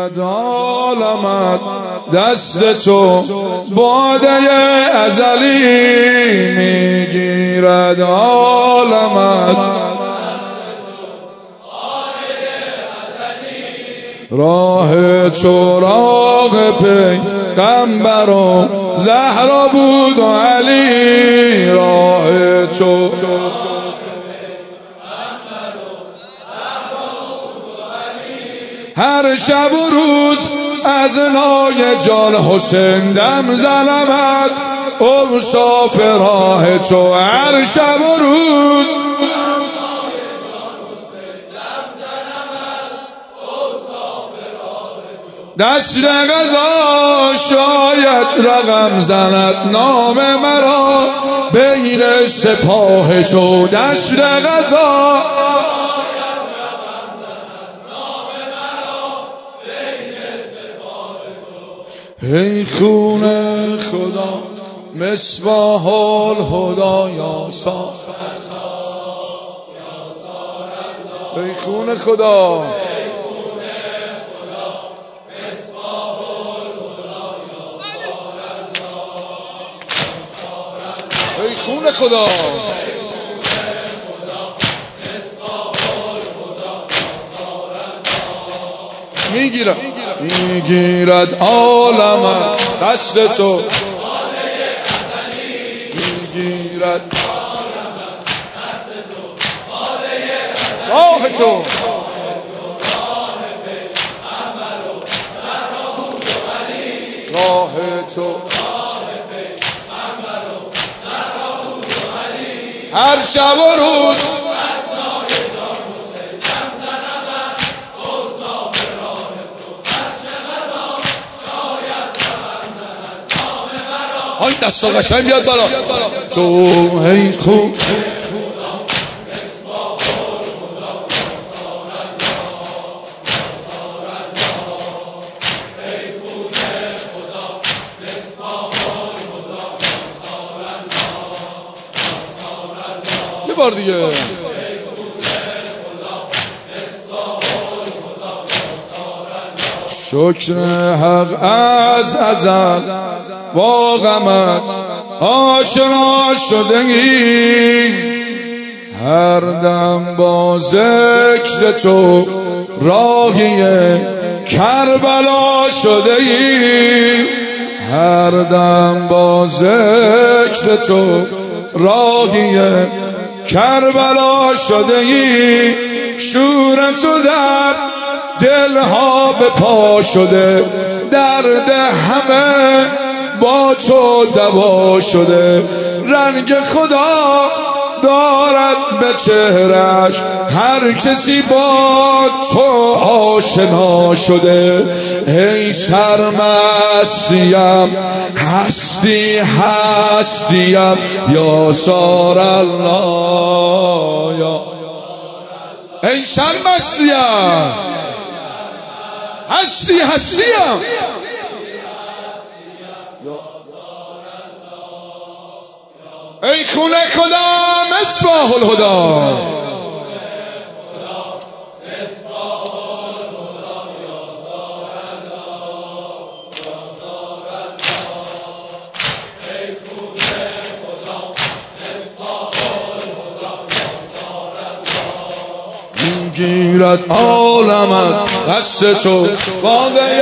میگیرد عالم از دست تو، باده ازلی میگیرد عالم از راه چراغ پیغمبر و زهرا بود و علی، راه هر شب و روز از نای جان حسین دم زنم از اوصاف راه تو، هر شب و روز دست غذا شاید رقم زند نام مرا بین سپاه تو، دست غذا ای خون خدا مصباح الهدی یا سار، ای خون خدا ای خون خدا میگیرد عالم دست تو، میگیرد راه تو، راه تو هر شب و روز های دستا قشنگ بیاد بالا تو، ای خوب یه بار دیگه شکر حق از ازل با غمت آشنا شده ای، هر دم با ذکر تو راهی کربلا شده ای، هر دم با ذکر تو راهی کربلا شده ای، شور تو در دلها به پا شده، درد همه با تو دوا شده، رنگ خدا دارد به چهرش هر کسی با تو آشنا شده، ای سرمستیم هستیم یا سار الله، یا ای سرمستیم هستیم ای خون خدا مصباح الهدی، میگیرد عالم از دست تو، باده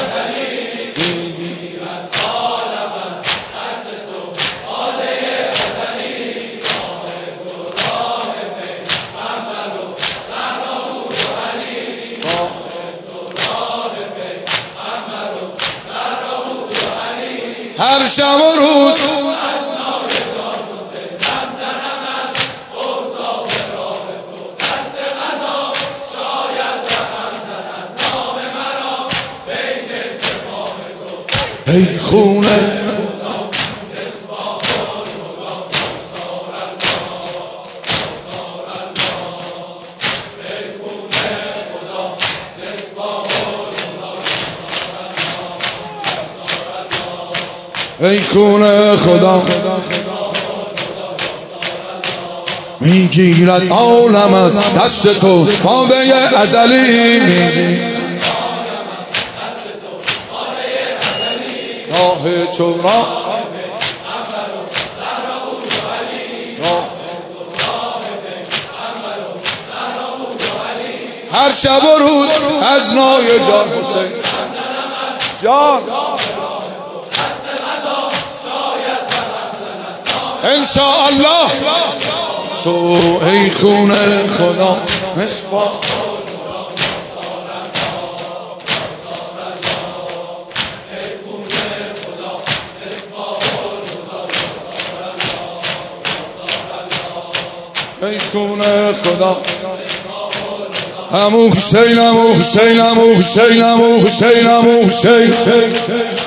هر شب و روز ای خونه ای خون خدا میگیرد عالم از دست تو، فاده ازلی تو را هر شب و روز از نای جان حسین جان انشاءالله تو ای خون خدا مصفا ای خون خدا همو حسین همو حسین همو حسین همو حسین همو حسین